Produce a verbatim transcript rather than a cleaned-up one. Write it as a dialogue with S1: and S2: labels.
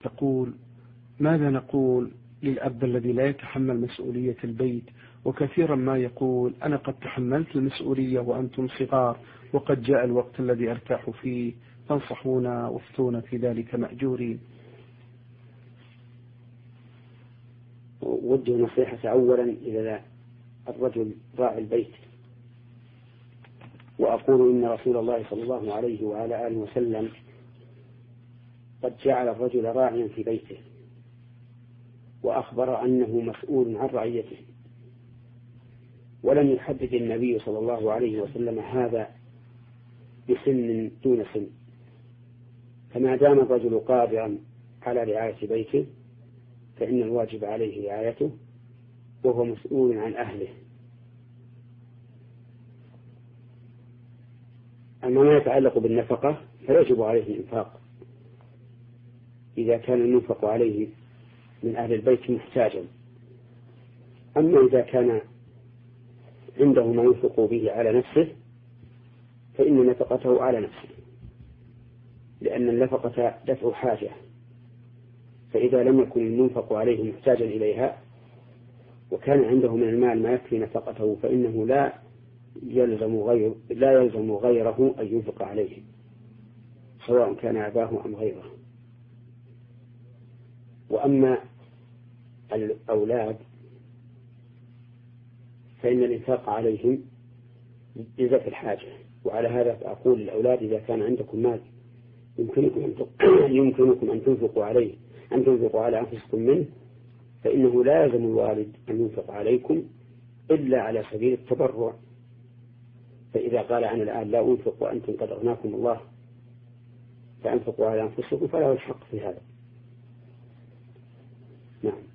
S1: تقول: ماذا نقول للأب الذي لا يتحمل مسؤولية البيت، وكثيرا ما يقول: أنا قد تحملت المسؤولية وأنتم صغار، وقد جاء الوقت الذي أرتاح فيه، فانصحونا وافتونا في ذلك مأجورين.
S2: وجه نصيحة أولا إلى الرجل راعي البيت، وأقول إن رسول الله صلى الله عليه وعلى آله وسلم قد جعل الرجل راعيا في بيته، وأخبر أنه مسؤول عن رعيته، ولم يحدد النبي صلى الله عليه وسلم هذا بسن دون سن، فما دام الرجل قادرا على رعاية بيته فإن الواجب عليه رعايته، وهو مسؤول عن أهله. أما ما يتعلق بالنفقة فيجب عليه الإنفاق إذا كان المنفق عليه من أهل البيت محتاجا. أما إذا كان عنده ما ينفق به على نفسه فإن نفقته على نفسه، لأن النفقة دفع حاجة، فإذا لم يكن المنفق عليه محتاجا إليها وكان عنده من المال ما يكفي نفقته فإنه لا يلزم غير لا يلزم غيره أن ينفق عليه، سواء كان أباه أم غيره. وأما الأولاد فإن الإنفاق عليهم جزاء الحاجة، وعلى هذا أقول للأولاد: إذا كان عندكم مال يمكنكم أن يمكنكم أن تنفقوا عليه أن تنفقوا على أنفسكم منه، فإنه لا يلزم الوالد أن ينفق عليكم إلا على سبيل التبرع. فإذا قال: أنا الآن لا أنفق وأنتم قد أغناكم الله فأنفقوا على أنفسكم، فله الحق في هذا. نعم.